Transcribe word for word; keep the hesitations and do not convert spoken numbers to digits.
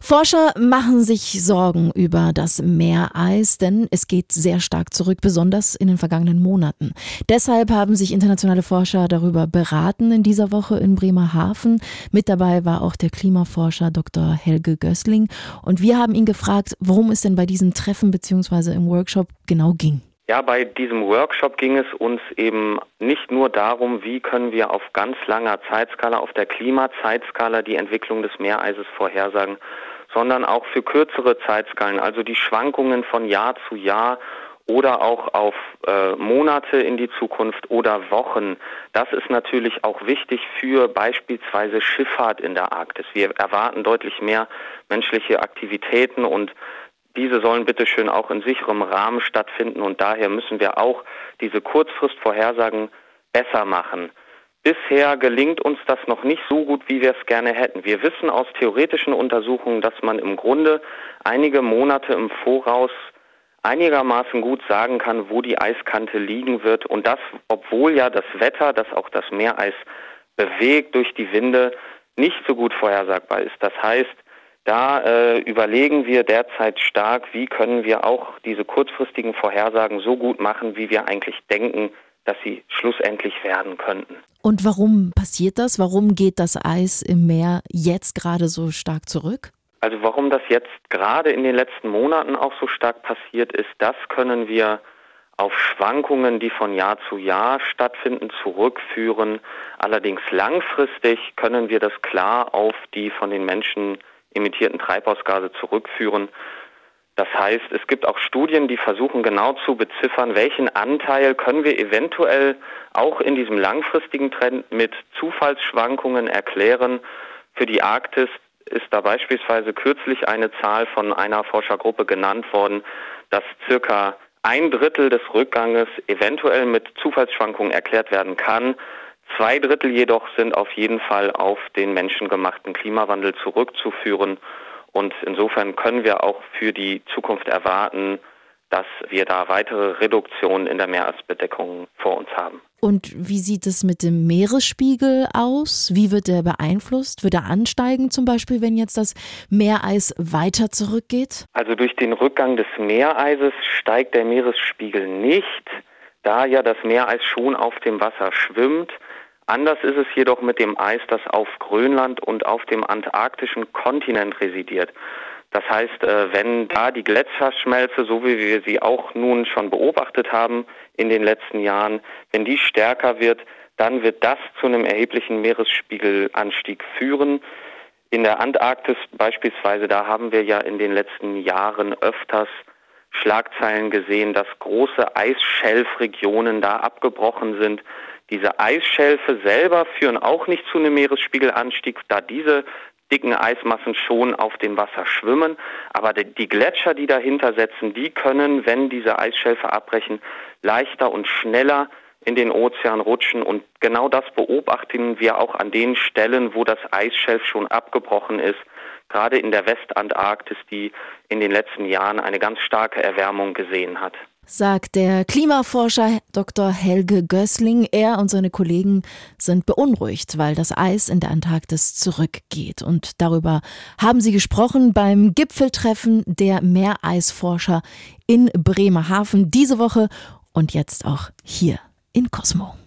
Forscher machen sich Sorgen über das Meereis, denn es geht sehr stark zurück, besonders in den vergangenen Monaten. Deshalb haben sich internationale Forscher darüber beraten in dieser Woche in Bremerhaven. Mit dabei war auch der Klimaforscher Doktor Helge Gößling. Und wir haben ihn gefragt, worum es denn bei diesem Treffen bzw. im Workshop genau ging. Ja, bei diesem Workshop ging es uns eben nicht nur darum, wie können wir auf ganz langer Zeitskala, auf der Klimazeitskala die Entwicklung des Meereises vorhersagen, sondern auch für kürzere Zeitskalen, also die Schwankungen von Jahr zu Jahr oder auch auf äh, Monate in die Zukunft oder Wochen. Das ist natürlich auch wichtig für beispielsweise Schifffahrt in der Arktis. Wir erwarten deutlich mehr menschliche Aktivitäten und diese sollen bitteschön auch in sicherem Rahmen stattfinden und daher müssen wir auch diese Kurzfristvorhersagen besser machen. Bisher gelingt uns das noch nicht so gut, wie wir es gerne hätten. Wir wissen aus theoretischen Untersuchungen, dass man im Grunde einige Monate im Voraus einigermaßen gut sagen kann, wo die Eiskante liegen wird. Und das, obwohl ja das Wetter, das auch das Meereis bewegt durch die Winde, nicht so gut vorhersagbar ist. Das heißt, da äh, überlegen wir derzeit stark, wie können wir auch diese kurzfristigen Vorhersagen so gut machen, wie wir eigentlich denken, dass sie schlussendlich werden könnten. Und warum passiert das? Warum geht das Eis im Meer jetzt gerade so stark zurück? Also warum das jetzt gerade in den letzten Monaten auch so stark passiert ist, das können wir auf Schwankungen, die von Jahr zu Jahr stattfinden, zurückführen. Allerdings langfristig können wir das klar auf die von den Menschen emittierten Treibhausgase zurückführen. Das heißt, es gibt auch Studien, die versuchen genau zu beziffern, welchen Anteil können wir eventuell auch in diesem langfristigen Trend mit Zufallsschwankungen erklären. Für die Arktis ist da beispielsweise kürzlich eine Zahl von einer Forschergruppe genannt worden, dass circa ein Drittel des Rückganges eventuell mit Zufallsschwankungen erklärt werden kann. Zwei Drittel jedoch sind auf jeden Fall auf den menschengemachten Klimawandel zurückzuführen. Und insofern können wir auch für die Zukunft erwarten, dass wir da weitere Reduktionen in der Meeresbedeckung vor uns haben. Und wie sieht es mit dem Meeresspiegel aus? Wie wird der beeinflusst? Wird er ansteigen zum Beispiel, wenn jetzt das Meereis weiter zurückgeht? Also durch den Rückgang des Meereises steigt der Meeresspiegel nicht, da ja das Meereis schon auf dem Wasser schwimmt. Anders ist es jedoch mit dem Eis, das auf Grönland und auf dem antarktischen Kontinent residiert. Das heißt, wenn da die Gletscherschmelze, so wie wir sie auch nun schon beobachtet haben in den letzten Jahren, wenn die stärker wird, dann wird das zu einem erheblichen Meeresspiegelanstieg führen. In der Antarktis beispielsweise, da haben wir ja in den letzten Jahren öfters Schlagzeilen gesehen, dass große Eisschelfregionen da abgebrochen sind. Diese Eisschelfe selber führen auch nicht zu einem Meeresspiegelanstieg, da diese dicken Eismassen schon auf dem Wasser schwimmen. Aber die Gletscher, die dahinter setzen, die können, wenn diese Eisschelfe abbrechen, leichter und schneller in den Ozean rutschen. Und genau das beobachten wir auch an den Stellen, wo das Eisschelf schon abgebrochen ist. Gerade in der Westantarktis, die in den letzten Jahren eine ganz starke Erwärmung gesehen hat. Sagt der Klimaforscher Doktor Helge Gößling. Er und seine Kollegen sind beunruhigt, weil das Eis in der Antarktis zurückgeht. Und darüber haben sie gesprochen beim Gipfeltreffen der Meereisforscher in Bremerhaven diese Woche und jetzt auch hier in Cosmo.